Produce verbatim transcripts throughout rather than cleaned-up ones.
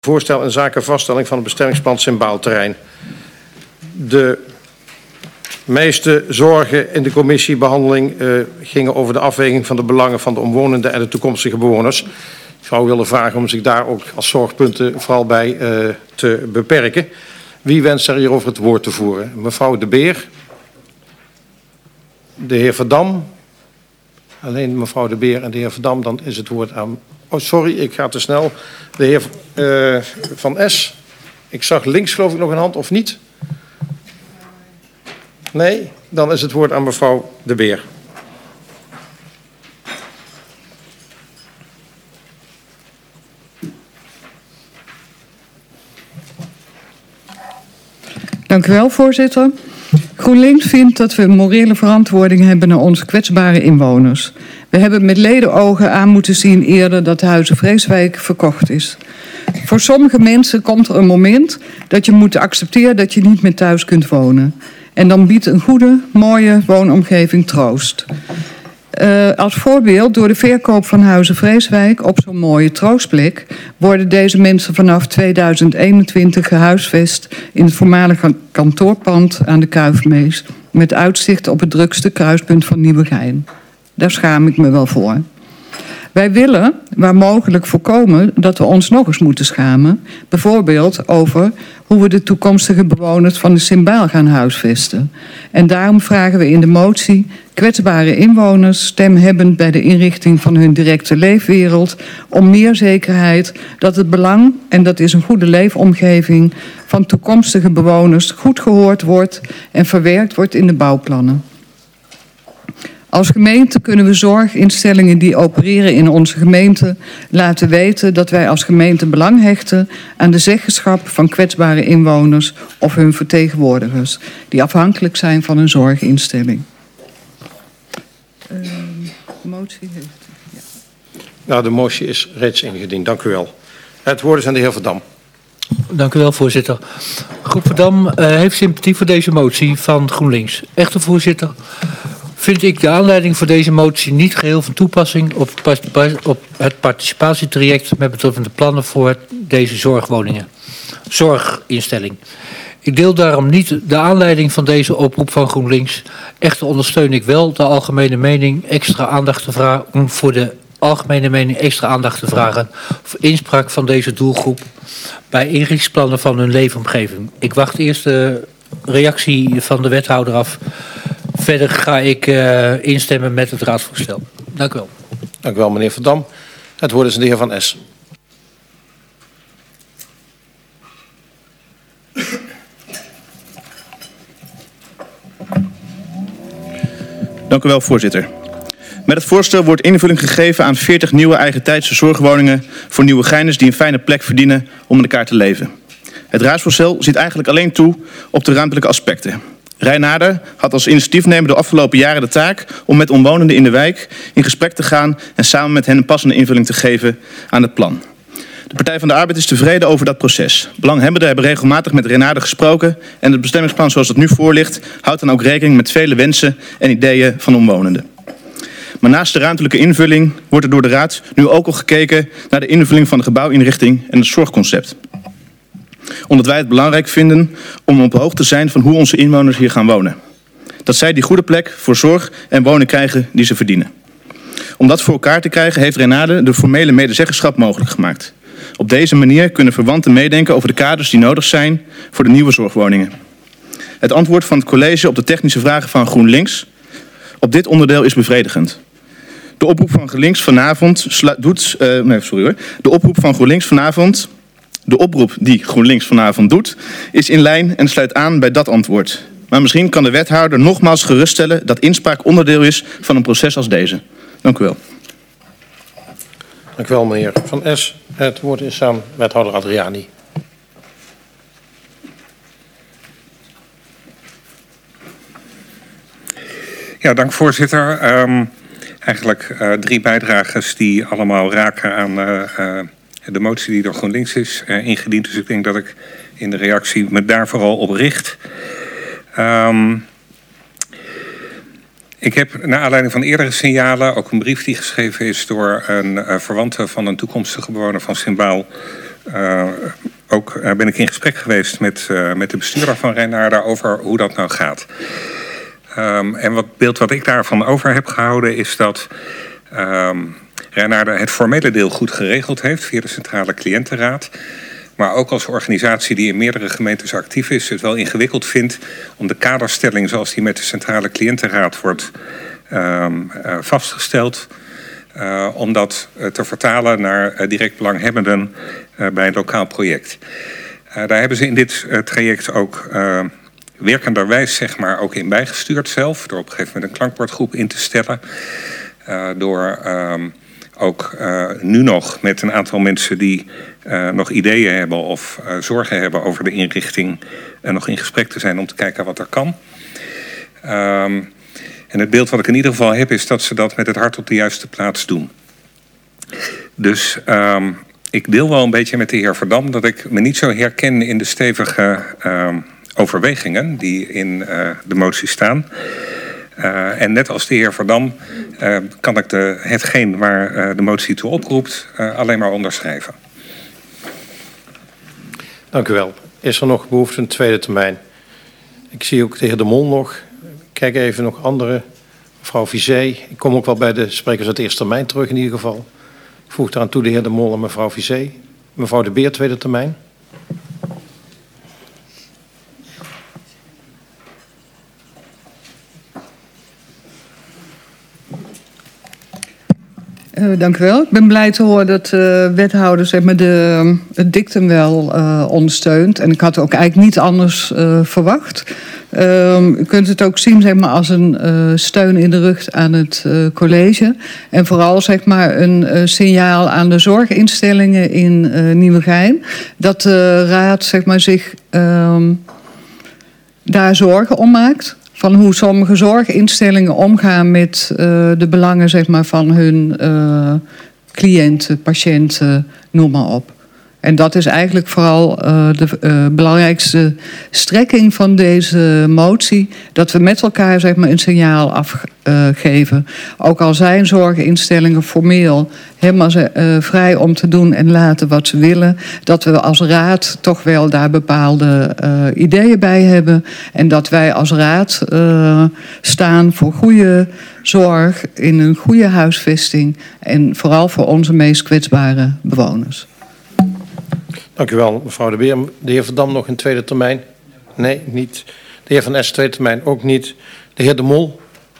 Voorstel in zaken vaststelling van het bestemmingsplan Symbaalterrein. De meeste zorgen in de commissiebehandeling uh, gingen over de afweging van de belangen van de omwonenden en de toekomstige bewoners. Ik zou willen vragen om zich daar ook als zorgpunten vooral bij uh, te beperken. Wie wenst er hierover het woord te voeren? Mevrouw De Beer. De heer Verdam. Alleen mevrouw De Beer en de heer Verdam, dan is het woord aan... Oh, sorry, ik ga te snel. De heer uh, Van Es. Ik zag links geloof ik nog een hand, of niet? Nee? Dan is het woord aan mevrouw De Beer. Dank u wel, voorzitter. GroenLinks vindt dat we een morele verantwoording hebben naar onze kwetsbare inwoners. We hebben met ledenogen aan moeten zien eerder dat Huize Vreeswijk verkocht is. Voor sommige mensen komt er een moment dat je moet accepteren dat je niet meer thuis kunt wonen. En dan biedt een goede, mooie woonomgeving troost. Uh, als voorbeeld, door de verkoop van Huize Vreeswijk op zo'n mooie troostplek worden deze mensen vanaf tweeduizend eenentwintig gehuisvest in het voormalige kantoorpand aan de Kuifmees met uitzicht op het drukste kruispunt van Nieuwegein. Daar schaam ik me wel voor. Wij willen, waar mogelijk, voorkomen dat we ons nog eens moeten schamen. Bijvoorbeeld over hoe we de toekomstige bewoners van de Symbaal gaan huisvesten. En daarom vragen we in de motie kwetsbare inwoners stemhebbend bij de inrichting van hun directe leefwereld om meer zekerheid dat het belang, en dat is een goede leefomgeving, van toekomstige bewoners goed gehoord wordt en verwerkt wordt in de bouwplannen. Als gemeente kunnen we zorginstellingen die opereren in onze gemeente laten weten dat wij als gemeente belang hechten aan de zeggenschap van kwetsbare inwoners of hun vertegenwoordigers die afhankelijk zijn van een zorginstelling. Uh, de motie heeft... Ja. Nou, de motie is reeds ingediend. Dank u wel. Het woord is aan de heer Verdam. Dank u wel, voorzitter. Groep Verdam uh, heeft sympathie voor deze motie van GroenLinks. Echter, voorzitter, vind ik de aanleiding voor deze motie niet geheel van toepassing op, op het participatietraject met betreffende plannen voor deze zorgwoningen, zorginstelling. Ik deel daarom niet de aanleiding van deze oproep van GroenLinks. Echter ondersteun ik wel de algemene mening extra aandacht te vragen voor de algemene mening extra aandacht te vragen voor inspraak van deze doelgroep bij inrichtsplannen van hun leefomgeving. Ik wacht eerst de reactie van de wethouder af. Verder ga ik uh, instemmen met het raadsvoorstel. Dank u wel. Dank u wel, meneer Verdam. Het woord is aan de heer Van Es. Dank u wel, voorzitter. Met het voorstel wordt invulling gegeven aan veertig nieuwe eigentijdse zorgwoningen voor Nieuwegeiners die een fijne plek verdienen om met elkaar te leven. Het raadsvoorstel ziet eigenlijk alleen toe op de ruimtelijke aspecten. Reinaarder had als initiatiefnemer de afgelopen jaren de taak om met omwonenden in de wijk in gesprek te gaan en samen met hen een passende invulling te geven aan het plan. De Partij van de Arbeid is tevreden over dat proces. Belanghebbenden hebben regelmatig met Reinaarder gesproken en het bestemmingsplan zoals het nu voor ligt houdt dan ook rekening met vele wensen en ideeën van omwonenden. Maar naast de ruimtelijke invulling wordt er door de Raad nu ook al gekeken naar de invulling van de gebouwinrichting en het zorgconcept. Omdat wij het belangrijk vinden om op hoogte te zijn van hoe onze inwoners hier gaan wonen. Dat zij die goede plek voor zorg en wonen krijgen die ze verdienen. Om dat voor elkaar te krijgen heeft Reinaarder de formele medezeggenschap mogelijk gemaakt. Op deze manier kunnen verwanten meedenken over de kaders die nodig zijn voor de nieuwe zorgwoningen. Het antwoord van het college op de technische vragen van GroenLinks op dit onderdeel is bevredigend. De oproep van GroenLinks vanavond doet... Uh, nee, sorry hoor. De oproep van GroenLinks vanavond... De oproep die GroenLinks vanavond doet, is in lijn en sluit aan bij dat antwoord. Maar misschien kan de wethouder nogmaals geruststellen dat inspraak onderdeel is van een proces als deze. Dank u wel. Dank u wel, meneer Van Es. Het woord is aan wethouder Adriani. Ja, dank voorzitter. Um, eigenlijk uh, drie bijdrages die allemaal raken aan uh, uh, de motie die door GroenLinks is uh, ingediend. Dus ik denk dat ik in de reactie me daar vooral op richt. Um, ik heb naar aanleiding van eerdere signalen, ook een brief die geschreven is door een uh, verwante van een toekomstige bewoner van Symbaal, uh, ook uh, ben ik in gesprek geweest met, uh, met de bestuurder van Reinaarden over hoe dat nou gaat. Um, en wat beeld wat ik daarvan over heb gehouden is dat um, Reinaarden het formele deel goed geregeld heeft via de Centrale Cliëntenraad. Maar ook als organisatie die in meerdere gemeentes actief is, het wel ingewikkeld vindt om de kaderstelling zoals die met de Centrale Cliëntenraad wordt um, uh, vastgesteld, uh, om dat uh, te vertalen naar uh, direct belanghebbenden uh, bij een lokaal project. Uh, daar hebben ze in dit uh, traject ook uh, werkenderwijs zeg maar ook in bijgestuurd zelf, door op een gegeven moment een klankbordgroep in te stellen, uh, door um, ook uh, nu nog met een aantal mensen die uh, nog ideeën hebben of uh, zorgen hebben over de inrichting uh, nog in gesprek te zijn om te kijken wat er kan. Um, en het beeld wat ik in ieder geval heb is dat ze dat met het hart op de juiste plaats doen. Dus um, ik deel wel een beetje met de heer Verdam dat ik me niet zo herken in de stevige um, overwegingen die in uh, de motie staan. Uh, en net als de heer Verdam uh, kan ik de, hetgeen waar uh, de motie toe oproept uh, alleen maar onderschrijven. Dank u wel. Is er nog behoefte aan een tweede termijn? Ik zie ook de heer De Mol nog. Kijk even nog andere. Mevrouw Vizé. Ik kom ook wel bij de sprekers uit de eerste termijn terug in ieder geval. Ik voeg eraan toe de heer De Mol en mevrouw Vizé. Mevrouw De Beer, tweede termijn. Uh, dank u wel. Ik ben blij te horen dat de uh, wethouder zeg maar, de, het dictum wel uh, ondersteunt. En ik had ook eigenlijk niet anders uh, verwacht. Uh, u kunt het ook zien zeg maar, als een uh, steun in de rug aan het uh, college. En vooral zeg maar, een uh, signaal aan de zorginstellingen in uh, Nieuwegein. Dat de raad zeg maar, zich uh, daar zorgen om maakt. Van hoe sommige zorginstellingen omgaan met uh, de belangen zeg maar, van hun uh, cliënten, patiënten, noem maar op. En dat is eigenlijk vooral uh, de uh, belangrijkste strekking van deze motie. Dat we met elkaar zeg maar, een signaal afgeven. Uh, Ook al zijn zorginstellingen formeel helemaal uh, vrij om te doen en laten wat ze willen. Dat we als raad toch wel daar bepaalde uh, ideeën bij hebben. En dat wij als raad uh, staan voor goede zorg in een goede huisvesting. En vooral voor onze meest kwetsbare bewoners. Dank u wel, mevrouw De Beer. De heer Verdam nog een tweede termijn? Nee, niet. De heer Van Es, tweede termijn ook niet. De heer De Mol.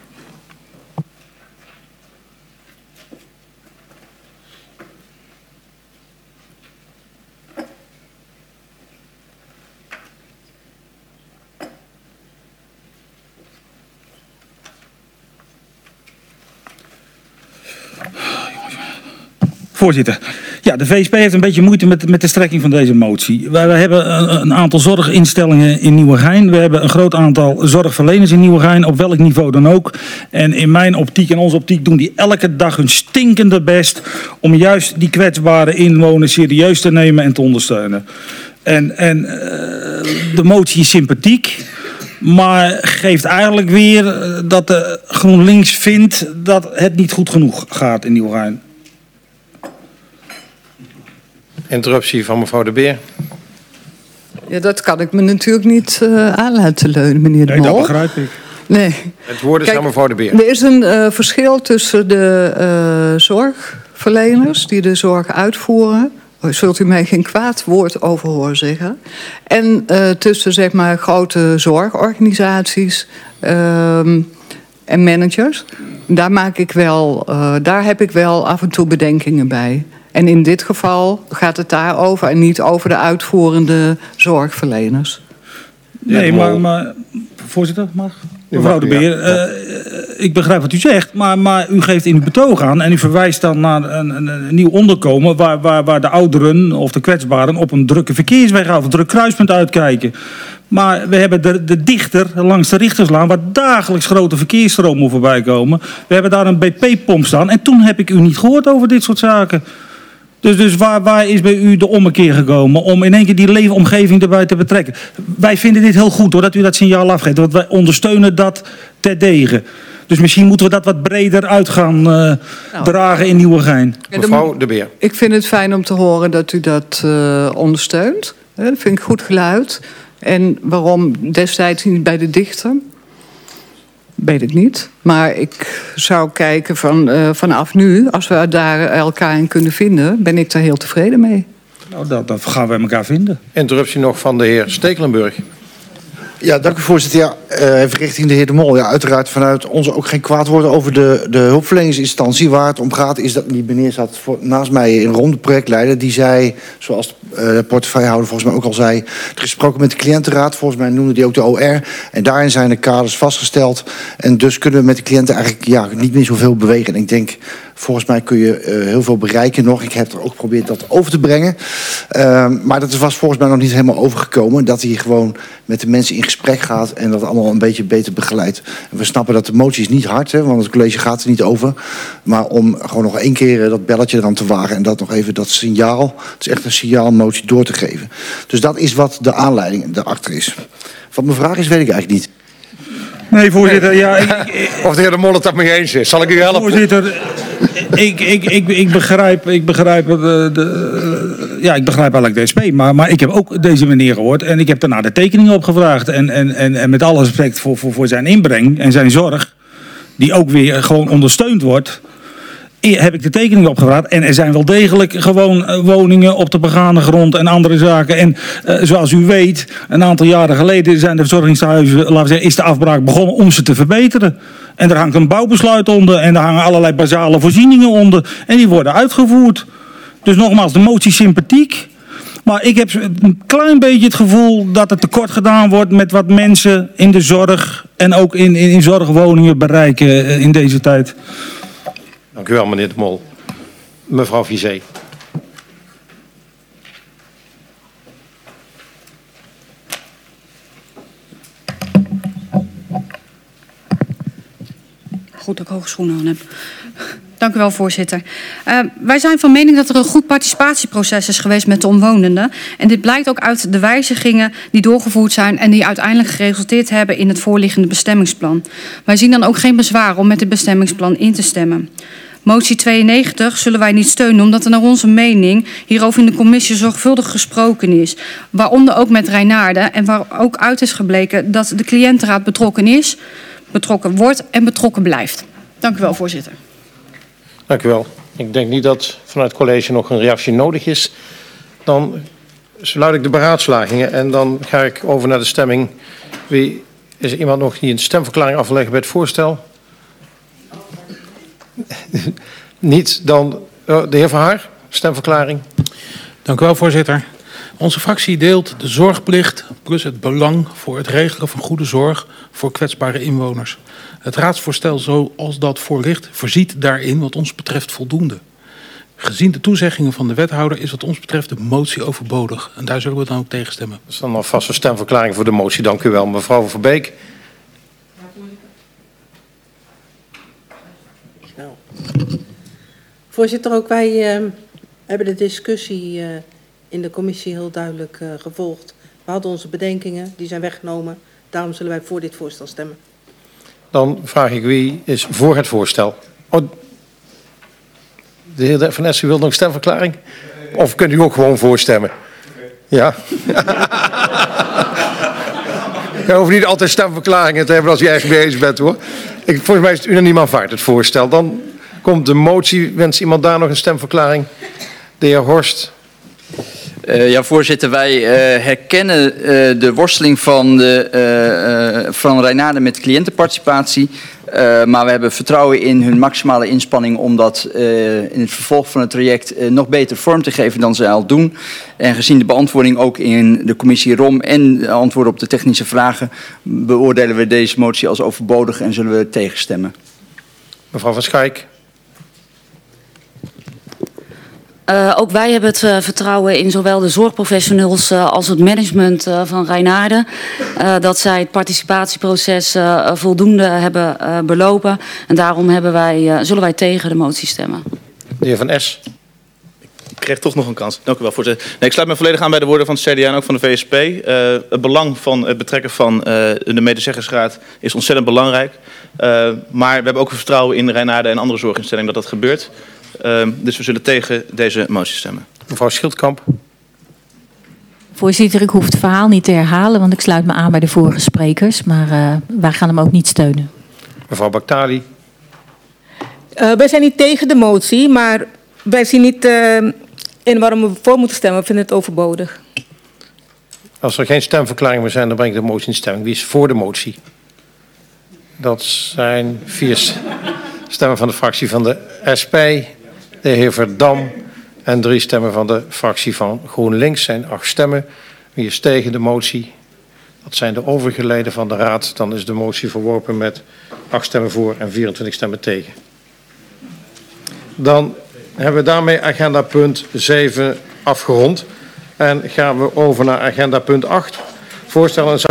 Voorzitter, ja, de V S P heeft een beetje moeite met, met de strekking van deze motie. Wij, wij hebben een, een aantal zorginstellingen in Nieuwegein. We hebben een groot aantal zorgverleners in Nieuwegein, op welk niveau dan ook. En in mijn optiek en onze optiek doen die elke dag hun stinkende best om juist die kwetsbare inwoners serieus te nemen en te ondersteunen. En, en uh, de motie is sympathiek. Maar geeft eigenlijk weer dat de GroenLinks vindt dat het niet goed genoeg gaat in Nieuwegein. Interruptie van mevrouw De Beer. Ja, dat kan ik me natuurlijk niet uh, aan laten leunen, meneer De Mol. Nee, dat begrijp ik. Nee. Het woord is Kijk, aan mevrouw De Beer. Er is een uh, verschil tussen de uh, zorgverleners die de zorg uitvoeren. Zult u mij geen kwaad woord over horen zeggen. En uh, tussen zeg maar grote zorgorganisaties uh, en managers. Daar, maak ik wel, uh, daar heb ik wel af en toe bedenkingen bij. En in dit geval gaat het daarover en niet over de uitvoerende zorgverleners. Nee, maar, maar voorzitter, mag? Mevrouw De Beer, ja, ja. uh, ik begrijp wat u zegt, maar, maar u geeft in uw betoog aan en u verwijst dan naar een, een, een nieuw onderkomen waar, waar, waar de ouderen of de kwetsbaren op een drukke verkeersweg of een druk kruispunt uitkijken. Maar we hebben de, de dichter langs de Richterslaan waar dagelijks grote verkeersstromen voorbij komen. We hebben daar een B P-pomp staan en toen heb ik u niet gehoord over dit soort zaken. Dus, dus waar, waar is bij u de ommekeer gekomen om in één keer die leefomgeving erbij te betrekken? Wij vinden dit heel goed hoor, dat u dat signaal afgeeft, want wij ondersteunen dat terdege. Dus misschien moeten we dat wat breder uit gaan uh, nou, dragen in Nieuwegein. Mevrouw De Beer. Ik vind het fijn om te horen dat u dat uh, ondersteunt. Dat vind ik goed geluid. En waarom destijds niet bij de dichter? Weet ik niet. Maar ik zou kijken van, uh, vanaf nu, als we daar elkaar in kunnen vinden, ben ik daar heel tevreden mee. Nou, dat, dat gaan we elkaar vinden. Interruptie nog van de heer Stekelenburg. Ja, dank u voorzitter. Ja, uh, even richting de heer De Mol. Ja, uiteraard vanuit ons ook geen kwaad woorden over de, de hulpverleningsinstantie. Waar het om gaat is dat die meneer zat voor, naast mij een ronde projectleider. Die zei, zoals de, uh, de portefeuillehouder volgens mij ook al zei, er is gesproken met de cliëntenraad. Volgens mij noemde die ook de O R. En daarin zijn de kaders vastgesteld. En dus kunnen we met de cliënten eigenlijk ja, niet meer zoveel bewegen. En ik denk, volgens mij kun je uh, heel veel bereiken nog. Ik heb er ook geprobeerd dat over te brengen. Uh, maar dat was volgens mij nog niet helemaal overgekomen. Dat hij gewoon met de mensen in gesprek gaat en dat allemaal een beetje beter begeleidt. En we snappen dat de motie is niet hard, hè, want het college gaat er niet over. Maar om gewoon nog één keer dat belletje eraan te wagen en dat nog even dat signaal, het is echt een signaalmotie, door te geven. Dus dat is wat de aanleiding daarachter is. Wat mijn vraag is, weet ik eigenlijk niet. Nee, voorzitter, ja... Ik, ik, of de heer De Mol het daarmee eens is. Zal ik u helpen? Voorzitter, ik, ik, ik, ik begrijp, ik begrijp, de, de, ja, ik begrijp eigenlijk de S P, maar, maar ik heb ook deze meneer gehoord en ik heb daarna de tekeningen opgevraagd. En, en, en, en met alle respect voor, voor, voor zijn inbreng en zijn zorg, die ook weer gewoon ondersteund wordt, heb ik de tekeningen opgevraagd. En er zijn wel degelijk gewoon woningen op de begane grond en andere zaken. En uh, zoals u weet, een aantal jaren geleden zijn de verzorgingshuizen, laten we zeggen, is de afbraak begonnen om ze te verbeteren. En er hangt een bouwbesluit onder en er hangen allerlei basale voorzieningen onder. En die worden uitgevoerd. Dus nogmaals, de motie sympathiek. Maar ik heb een klein beetje het gevoel dat het tekort gedaan wordt met wat mensen in de zorg en ook in, in, in zorgwoningen bereiken in deze tijd. Dank u wel, meneer De Mol. Mevrouw Vizé. Goed dat ik hoge schoenen aan heb. Dank u wel, voorzitter. Uh, wij zijn van mening dat er een goed participatieproces is geweest met de omwonenden. En dit blijkt ook uit de wijzigingen die doorgevoerd zijn en die uiteindelijk geresulteerd hebben in het voorliggende bestemmingsplan. Wij zien dan ook geen bezwaar om met het bestemmingsplan in te stemmen. Motie tweeënnegentig zullen wij niet steunen, omdat er naar onze mening hierover in de commissie zorgvuldig gesproken is. Waaronder ook met Reinaarden en waar ook uit is gebleken dat de cliëntenraad betrokken is, betrokken wordt en betrokken blijft. Dank u wel, voorzitter. Dank u wel. Ik denk niet dat vanuit het college nog een reactie nodig is. Dan sluit ik de beraadslagingen en dan ga ik over naar de stemming. Wie, is er iemand nog die een stemverklaring afleggen bij het voorstel? Niet, dan uh, de heer Van Haar, stemverklaring. Dank u wel, voorzitter. Onze fractie deelt de zorgplicht plus het belang voor het regelen van goede zorg voor kwetsbare inwoners. Het raadsvoorstel zoals dat voor ligt voorziet daarin wat ons betreft voldoende. Gezien de toezeggingen van de wethouder is wat ons betreft de motie overbodig. En daar zullen we dan ook tegen stemmen. Dat is dan alvast een stemverklaring voor de motie. Dank u wel, mevrouw Verbeek. Voorzitter, ook wij uh, hebben de discussie uh, in de commissie heel duidelijk uh, gevolgd. We hadden onze bedenkingen, die zijn weggenomen. Daarom zullen wij voor dit voorstel stemmen. Dan vraag ik wie is voor het voorstel. Oh, de heer Van Essen wil nog stemverklaring? Of kunt u ook gewoon voorstemmen? Ja. Je hoeft niet altijd stemverklaringen te hebben als je ergens mee eens bent, hoor. Ik, volgens mij is het unaniem aanvaard, het voorstel. Dan komt de motie. Wenst iemand daar nog een stemverklaring? De heer Horst. Uh, ja, voorzitter, wij uh, herkennen uh, de worsteling van, de, uh, uh, van Reinaarden met cliëntenparticipatie. Uh, maar we hebben vertrouwen in hun maximale inspanning om dat uh, in het vervolg van het traject uh, nog beter vorm te geven dan ze al doen. En gezien de beantwoording ook in de commissie R O M en de antwoorden op de technische vragen, beoordelen we deze motie als overbodig en zullen we tegenstemmen. Mevrouw Van Schaik. Uh, ook wij hebben het uh, vertrouwen in zowel de zorgprofessionals uh, als het management uh, van Reinaarden. Uh, dat zij het participatieproces uh, voldoende hebben uh, belopen. En daarom hebben wij, uh, zullen wij tegen de motie stemmen. De heer Van Es. Ik kreeg toch nog een kans. Dank u wel, voorzitter. Nee, ik sluit me volledig aan bij de woorden van het C D A en ook van de V S P. Uh, het belang van het betrekken van uh, de medezeggersraad is ontzettend belangrijk. Uh, maar we hebben ook vertrouwen in Reinaarden en andere zorginstellingen dat dat gebeurt. Uh, dus we zullen tegen deze motie stemmen. Mevrouw Schildkamp. Voorzitter, ik hoef het verhaal niet te herhalen, want ik sluit me aan bij de vorige sprekers. Maar uh, wij gaan hem ook niet steunen. Mevrouw Baktali. Uh, wij zijn niet tegen de motie, maar wij zien niet uh, in waarom we voor moeten stemmen. We vinden het overbodig. Als er geen stemverklaring meer zijn, dan breng ik de motie in stemming. Wie is voor de motie? Dat zijn vier stemmen van de fractie van de S P, de heer Verdam en drie stemmen van de fractie van GroenLinks. Zijn acht stemmen. Wie is tegen de motie? Dat zijn de overige leden van de raad. Dan is de motie verworpen met acht stemmen voor en vierentwintig stemmen tegen. Dan hebben we daarmee agenda punt zeven afgerond. En gaan we over naar agenda punt acht. Voorstellen